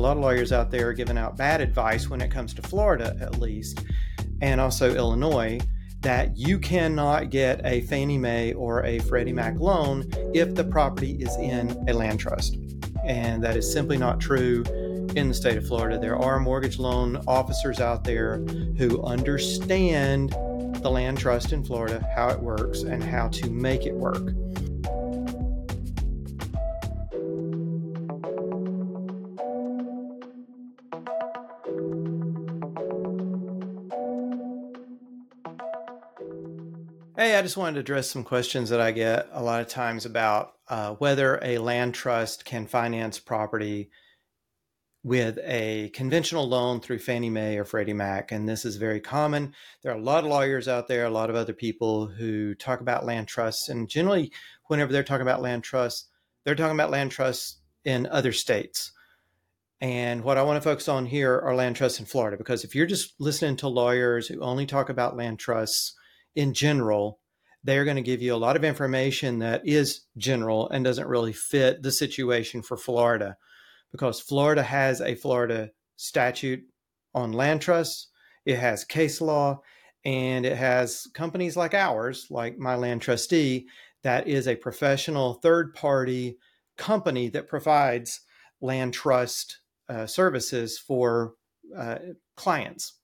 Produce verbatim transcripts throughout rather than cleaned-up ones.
lot of lawyers out there giving out bad advice when it comes to Florida, at least, and also Illinois, that you cannot get a Fannie Mae or a Freddie Mac loan if the property is in a land trust. And that is simply not true in the state of Florida. There are mortgage loan officers out there who understand the land trust in Florida, how it works, and how to make it work. Hey, I just wanted to address some questions that I get a lot of times about uh, whether a land trust can finance property with a conventional loan through Fannie Mae or Freddie Mac. And this is very common. There are a lot of lawyers out there, a lot of other people who talk about land trusts. And generally, whenever they're talking about land trusts, they're talking about land trusts in other states. And what I want to focus on here are land trusts in Florida, because if you're just listening to lawyers who only talk about land trusts in general, they're going to give you a lot of information that is general and doesn't really fit the situation for Florida, because Florida has a Florida statute on land trusts. It has case law, and it has companies like ours, like My Land Trustee, that is a professional third-party company that provides land trust uh, services for uh, clients.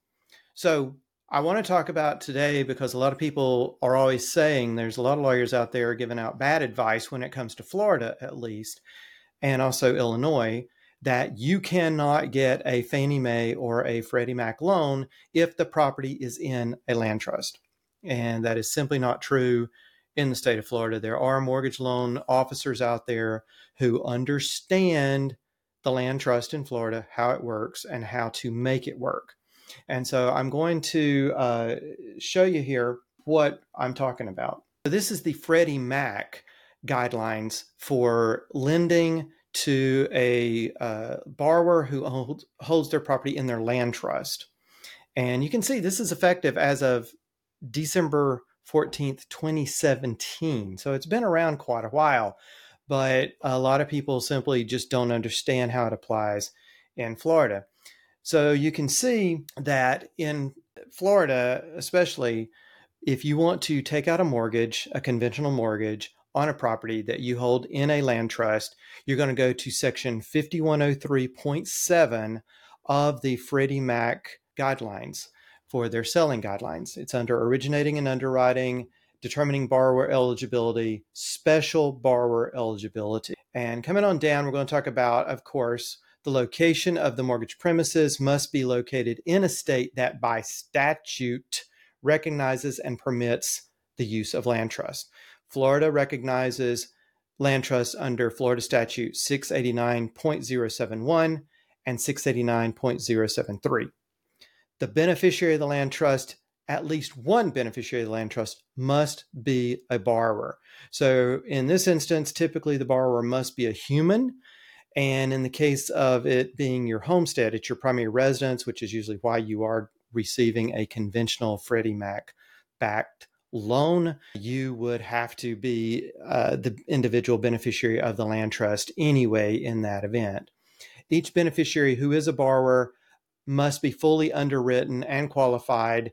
So I want to talk about today, because a lot of people are always saying, there's a lot of lawyers out there giving out bad advice when it comes to Florida, at least, and also Illinois, that you cannot get a Fannie Mae or a Freddie Mac loan if the property is in a land trust. And that is simply not true in the state of Florida. There are mortgage loan officers out there who understand the land trust in Florida, how it works, and how to make it work. And so I'm going to uh, show you here what I'm talking about. So this is the Freddie Mac guidelines for lending to a uh, borrower who hold, holds their property in their land trust. And you can see this is effective as of December fourteenth, twenty seventeen. So it's been around quite a while, but a lot of people simply just don't understand how it applies in Florida. So you can see that in Florida, especially, if you want to take out a mortgage, a conventional mortgage on a property that you hold in a land trust, you're going to go to section fifty-one oh three point seven of the Freddie Mac guidelines for their selling guidelines. It's under originating and underwriting, determining borrower eligibility, special borrower eligibility. And coming on down, we're going to talk about, of course, the location of the mortgage premises must be located in a state that by statute recognizes and permits the use of land trust. Florida recognizes land trust under Florida statute six eighty-nine point oh seven one and six eighty-nine point oh seven three. The beneficiary of the land trust, at least one beneficiary of the land trust, must be a borrower. So in this instance, typically the borrower must be a human. And in the case of it being your homestead, it's your primary residence, which is usually why you are receiving a conventional Freddie Mac backed loan. You would have to be uh, the individual beneficiary of the land trust anyway in that event. Each beneficiary who is a borrower must be fully underwritten and qualified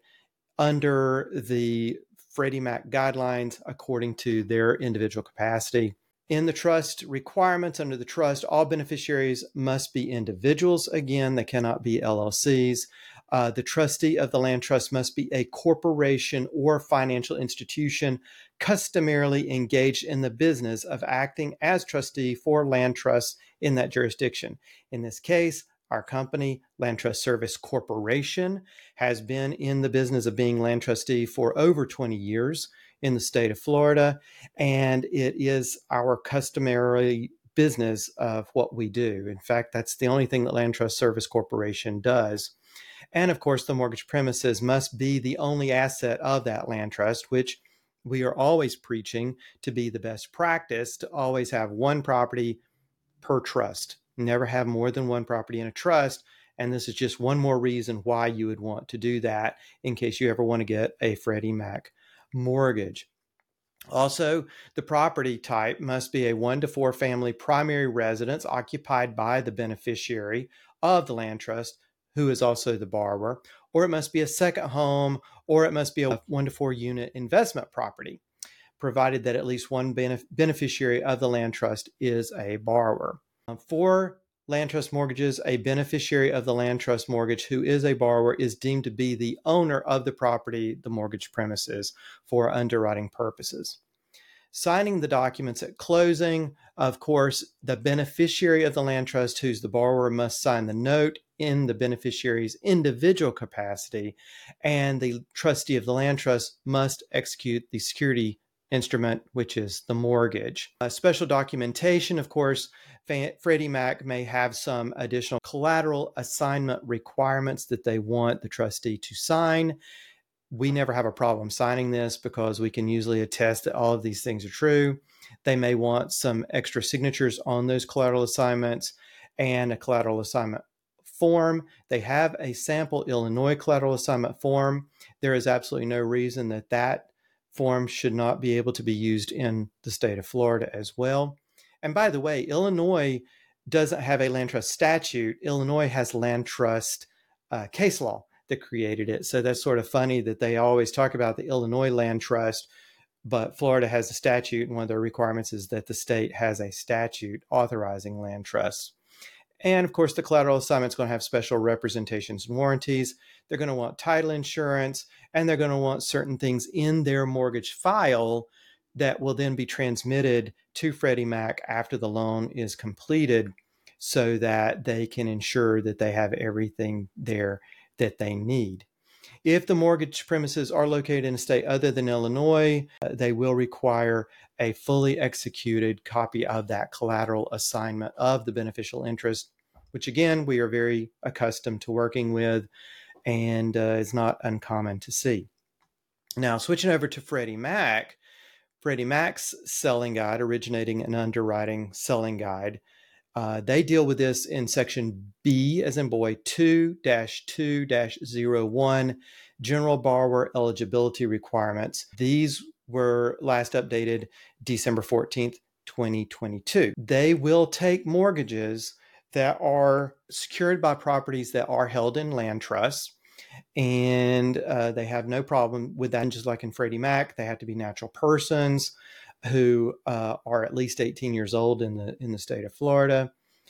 under the Freddie Mac guidelines according to their individual capacity. In the trust requirements under the trust, all beneficiaries must be individuals. Again, they cannot be L L Cs. Uh, the trustee of the land trust must be a corporation or financial institution customarily engaged in the business of acting as trustee for land trusts in that jurisdiction. In this case, our company, Land Trust Service Corporation, has been in the business of being land trustee for over twenty years in the state of Florida, and it is our customary business of what we do. In fact, that's the only thing that Land Trust Service Corporation does. And of course, the mortgage premises must be the only asset of that land trust, which we are always preaching to be the best practice, to always have one property per trust. Never have more than one property in a trust. And this is just one more reason why you would want to do that in case you ever want to get a Freddie Mac mortgage. Also, the property type must be a one to four family primary residence occupied by the beneficiary of the land trust, who is also the borrower, or it must be a second home, or it must be a one to four unit investment property, provided that at least one benef- beneficiary of the land trust is a borrower. For land trust mortgages, a beneficiary of the land trust mortgage who is a borrower is deemed to be the owner of the property, the mortgage premises, for underwriting purposes. Signing the documents at closing, of course, the beneficiary of the land trust, who's the borrower, must sign the note in the beneficiary's individual capacity, and the trustee of the land trust must execute the security instrument, which is the mortgage. A special documentation, of course, Freddie Mac may have some additional collateral assignment requirements that they want the trustee to sign. We never have a problem signing this because we can usually attest that all of these things are true. They may want some extra signatures on those collateral assignments and a collateral assignment form. They have a sample Illinois collateral assignment form. There is absolutely no reason that that form should not be able to be used in the state of Florida as well. And by the way, Illinois doesn't have a land trust statute. Illinois has land trust uh, case law that created it. So that's sort of funny that they always talk about the Illinois land trust, but Florida has a statute, and one of the requirements is that the state has a statute authorizing land trusts. And of course, the collateral assignment is going to have special representations and warranties. They're going to want title insurance, and they're going to want certain things in their mortgage file that will then be transmitted to Freddie Mac after the loan is completed, so that they can ensure that they have everything there that they need. If the mortgage premises are located in a state other than Illinois, uh, they will require a fully executed copy of that collateral assignment of the beneficial interest, which again, we are very accustomed to working with, and uh, is not uncommon to see. Now, switching over to Freddie Mac, Freddie Mac's selling guide, originating and underwriting selling guide, Uh, they deal with this in section B, as in boy, two dash two dash zero one, general borrower eligibility requirements. These were last updated December fourteenth, twenty twenty-two. They will take mortgages that are secured by properties that are held in land trusts, and uh, they have no problem with that. And just like in Freddie Mac, they have to be natural persons who uh, are at least eighteen years old in the in the state of Florida.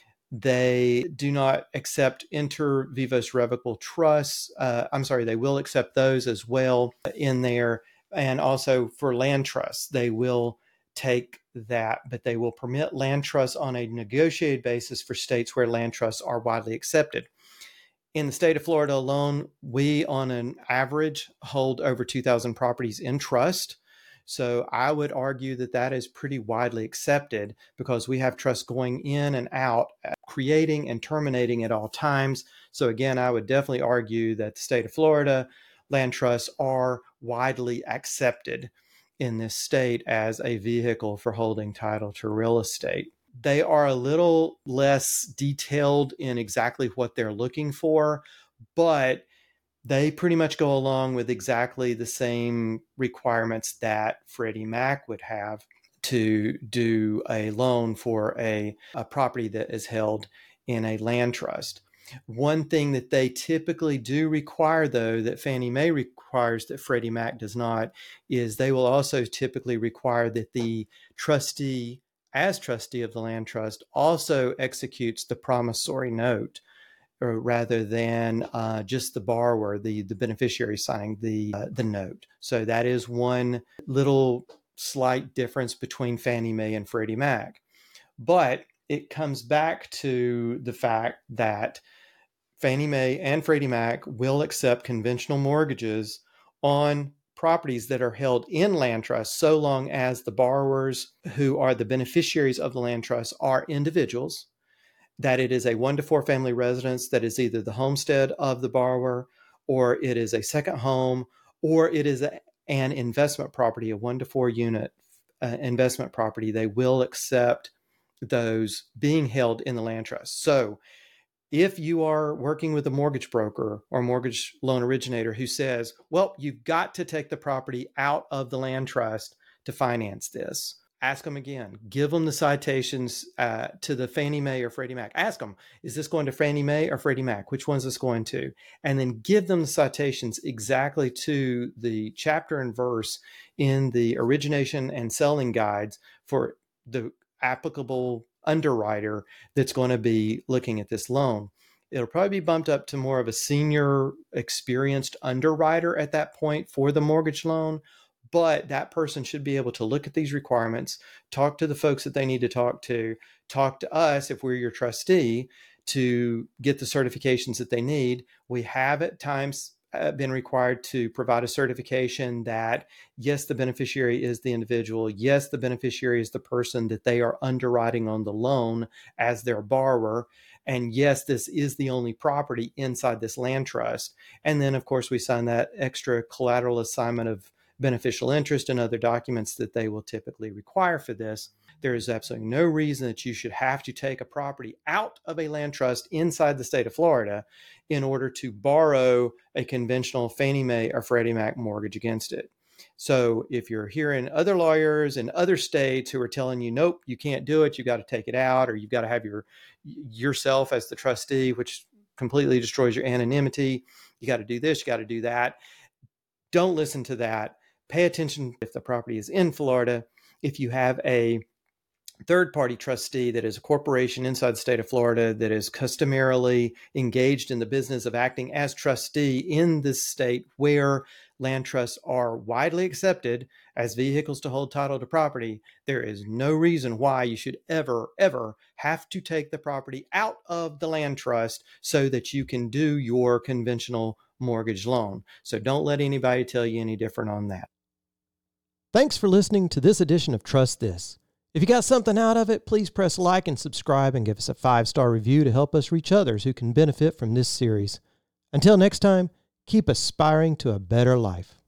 They do not accept inter vivos revocable trusts. Uh, I'm sorry, they will accept those as well in there. And also for land trusts, they will take that, but they will permit land trusts on a negotiated basis for states where land trusts are widely accepted. In the state of Florida alone, we on an average hold over two thousand properties in trust. So I would argue that that is pretty widely accepted because we have trusts going in and out, creating and terminating at all times. So again, I would definitely argue that the state of Florida land trusts are widely accepted in this state as a vehicle for holding title to real estate. They are a little less detailed in exactly what they're looking for, but they pretty much go along with exactly the same requirements that Freddie Mac would have to do a loan for a, a property that is held in a land trust. One thing that they typically do require, though, that Fannie Mae requires that Freddie Mac does not, is they will also typically require that the trustee, as trustee of the land trust, also executes the promissory note, or rather than uh, just the borrower, the, the beneficiary signing the, uh, the note. So that is one little slight difference between Fannie Mae and Freddie Mac. But it comes back to the fact that Fannie Mae and Freddie Mac will accept conventional mortgages on properties that are held in land trusts so long as the borrowers who are the beneficiaries of the land trust are individuals, that it is a one to four family residence that is either the homestead of the borrower, or it is a second home, or it is a, an investment property, a one to four unit uh, investment property. They will accept those being held in the land trust. So if you are working with a mortgage broker or mortgage loan originator who says, well, you've got to take the property out of the land trust to finance this, Ask them again. Give them the citations uh, to the Fannie Mae or Freddie Mac. Ask them, is this going to Fannie Mae or Freddie Mac? Which one's this going to? And then give them the citations exactly to the chapter and verse in the origination and selling guides for the applicable underwriter that's going to be looking at this loan. It'll probably be bumped up to more of a senior, experienced underwriter at that point for the mortgage loan. But that person should be able to look at these requirements, talk to the folks that they need to talk to, talk to us if we're your trustee to get the certifications that they need. We have at times been required to provide a certification that, yes, the beneficiary is the individual. Yes, the beneficiary is the person that they are underwriting on the loan as their borrower. And yes, this is the only property inside this land trust. And then, of course, we sign that extra collateral assignment of beneficial interest and other documents that they will typically require for this. There is absolutely no reason that you should have to take a property out of a land trust inside the state of Florida in order to borrow a conventional Fannie Mae or Freddie Mac mortgage against it. So if you're hearing other lawyers in other states who are telling you, nope, you can't do it, you got to take it out, or you've got to have your yourself as the trustee, which completely destroys your anonymity, you got to do this, you got to do that. Don't listen to that. Pay attention if the property is in Florida. If you have a third-party trustee that is a corporation inside the state of Florida that is customarily engaged in the business of acting as trustee in this state where land trusts are widely accepted as vehicles to hold title to property, there is no reason why you should ever, ever have to take the property out of the land trust so that you can do your conventional mortgage loan. So don't let anybody tell you any different on that. Thanks for listening to this edition of Trust This. If you got something out of it, please press like and subscribe and give us a five-star review to help us reach others who can benefit from this series. Until next time, keep aspiring to a better life.